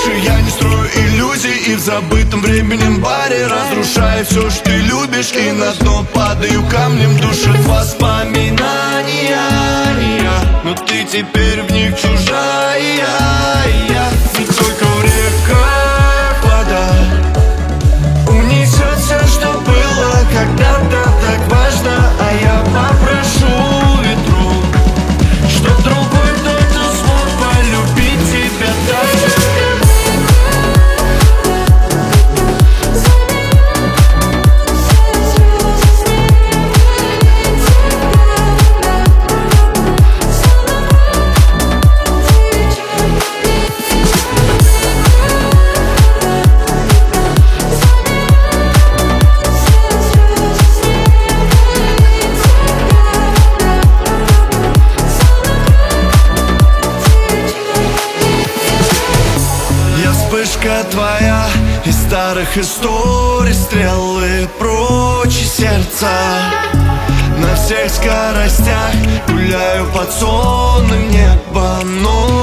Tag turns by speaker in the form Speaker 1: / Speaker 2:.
Speaker 1: больше я не строю иллюзий, и в забытом временем баре разрушаю все, что ты любишь, и на дно падаю камнем, душат воспоминания. Но ты теперь в них чужая. Ведь только в реках вода унесет все, что было когда-то так важно. А я попрошу ветру, чтоб другой кто-то смог полюбить тебя так же. Вспышка твоя из старых историй, стрелы прочь из сердца. На всех скоростях гуляю под сонным небом, но